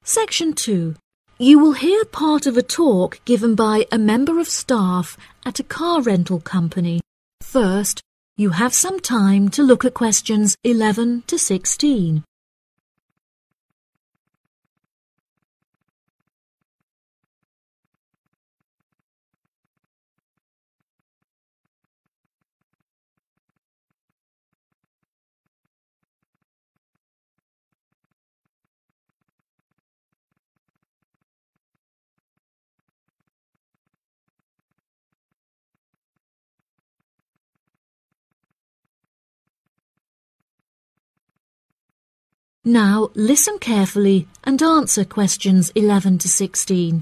Section 2. You will hear part of a talk given by a member of staff at a car rental company. First, you have some time to look at questions 11 to 16. Now listen carefully and answer questions 11 to 16.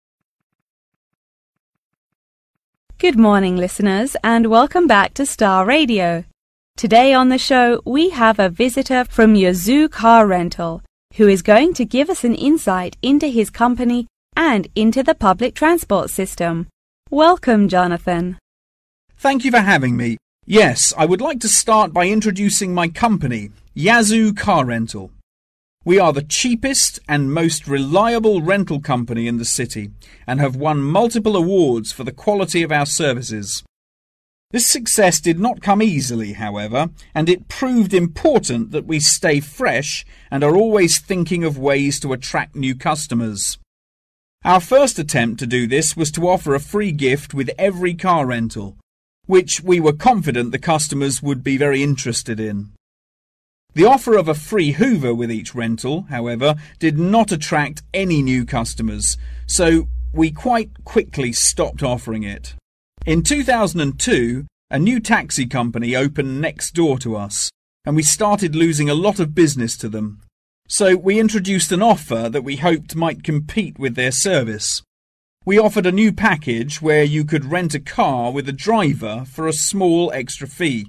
Good morning, listeners, and welcome back to Star Radio. Today on the show, we have a visitor from Yazoo Car Rental, who is going to give us an insight into his company and into the public transport system. Welcome, Jonathan. Thank you for having me. Yes, I would like to start by introducing my company, Yazoo Car Rental. We are the cheapest and most reliable rental company in the city and have won multiple awards for the quality of our services. This success did not come easily, however, and it proved important that we stay fresh and are always thinking of ways to attract new customers. Our first attempt to do this was to offer a free gift with every car rental, which we were confident the customers would be very interested in. The offer of a free Hoover with each rental, however, did not attract any new customers, so we quite quickly stopped offering it. In 2002, a new taxi company opened next door to us, and we started losing a lot of business to them. So we introduced an offer that we hoped might compete with their service. We offered a new package where you could rent a car with a driver for a small extra fee.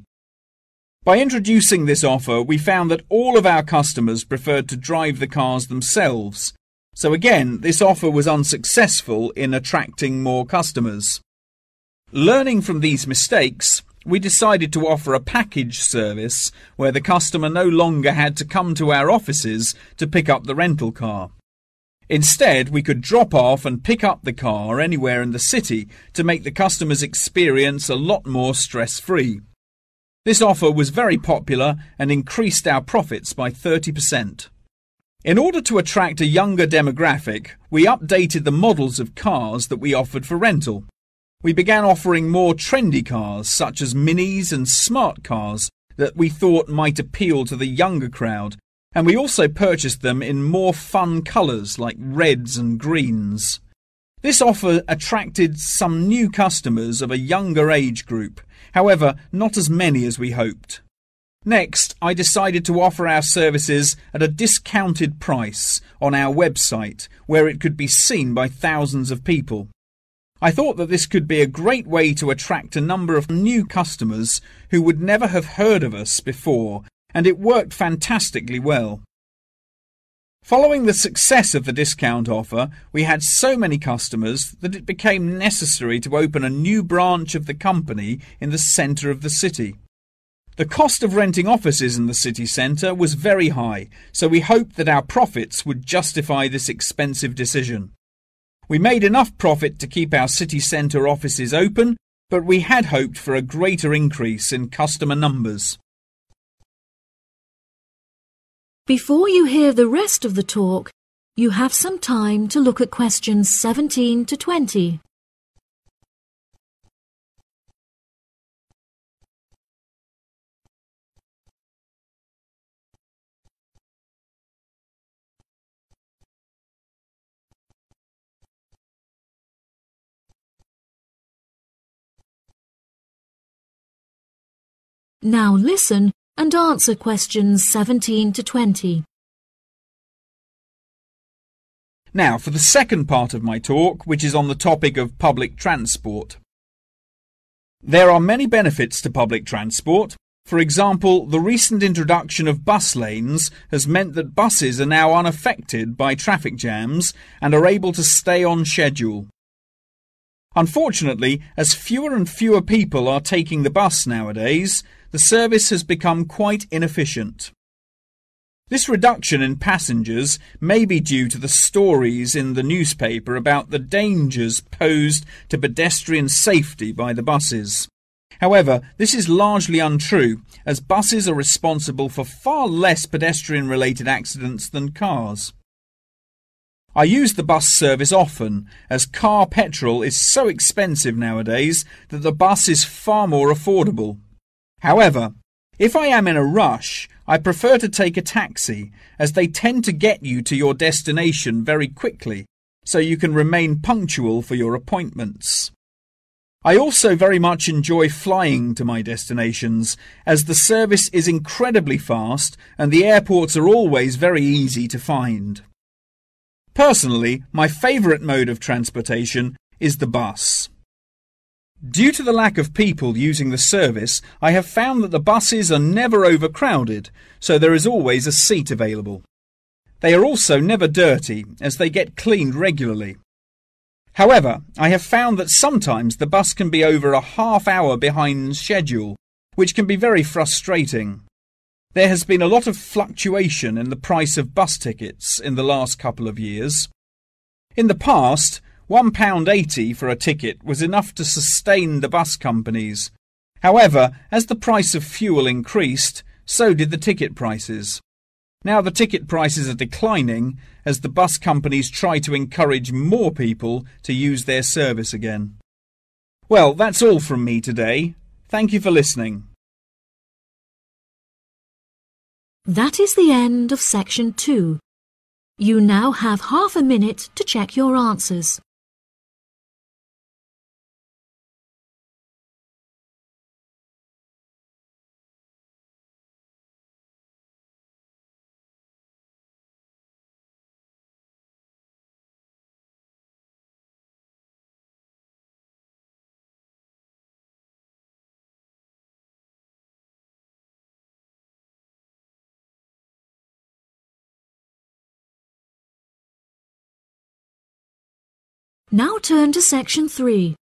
By introducing this offer, we found that all of our customers preferred to drive the cars themselves. So again, this offer was unsuccessful in attracting more customers. Learning from these mistakes, we decided to offer a package service where the customer no longer had to come to our offices to pick up the rental car. Instead, we could drop off and pick up the car anywhere in the city to make the customer's experience a lot more stress-free. This offer was very popular and increased our profits by 30%. In order to attract a younger demographic, we updated the models of cars that we offered for rental. We began offering more trendy cars such as minis and smart cars that we thought might appeal to the younger crowd, and we also purchased them in more fun colours like reds and greens. This offer attracted some new customers of a younger age group, however, not as many as we hoped. Next, I decided to offer our services at a discounted price on our website where it could be seen by thousands of people. I thought that this could be a great way to attract a number of new customers who would never have heard of us before, and it worked fantastically well. Following the success of the discount offer, we had so many customers that it became necessary to open a new branch of the company in the centre of the city. The cost of renting offices in the city centre was very high, so we hoped that our profits would justify this expensive decision. We made enough profit to keep our city centre offices open, but we had hoped for a greater increase in customer numbers. Before you hear the rest of the talk, you have some time to look at questions 17 to 20. Now listen and answer questions 17 to 20. Now for the second part of my talk, which is on the topic of public transport. There are many benefits to public transport. For example, the recent introduction of bus lanes has meant that buses are now unaffected by traffic jams and are able to stay on schedule. Unfortunately, as fewer and fewer people are taking the bus nowadays, the service has become quite inefficient. This reduction in passengers may be due to the stories in the newspaper about the dangers posed to pedestrian safety by the buses. However, this is largely untrue, as buses are responsible for far less pedestrian-related accidents than cars. I use the bus service often, as car petrol is so expensive nowadays that the bus is far more affordable. However, if I am in a rush, I prefer to take a taxi, as they tend to get you to your destination very quickly, so you can remain punctual for your appointments. I also very much enjoy flying to my destinations, as the service is incredibly fast and the airports are always very easy to find. Personally, my favourite mode of transportation is the bus. Due to the lack of people using the service, I have found that the buses are never overcrowded, so there is always a seat available. They are also never dirty, as they get cleaned regularly. However, I have found that sometimes the bus can be over a half hour behind schedule, which can be very frustrating. There has been a lot of fluctuation in the price of bus tickets in the last couple of years. In the past, £1.80 for a ticket was enough to sustain the bus companies. However, as the price of fuel increased, so did the ticket prices. Now the ticket prices are declining as the bus companies try to encourage more people to use their service again. Well, that's all from me today. Thank you for listening. That is the end of section 2. You now have half a minute to check your answers. Now turn to section 3.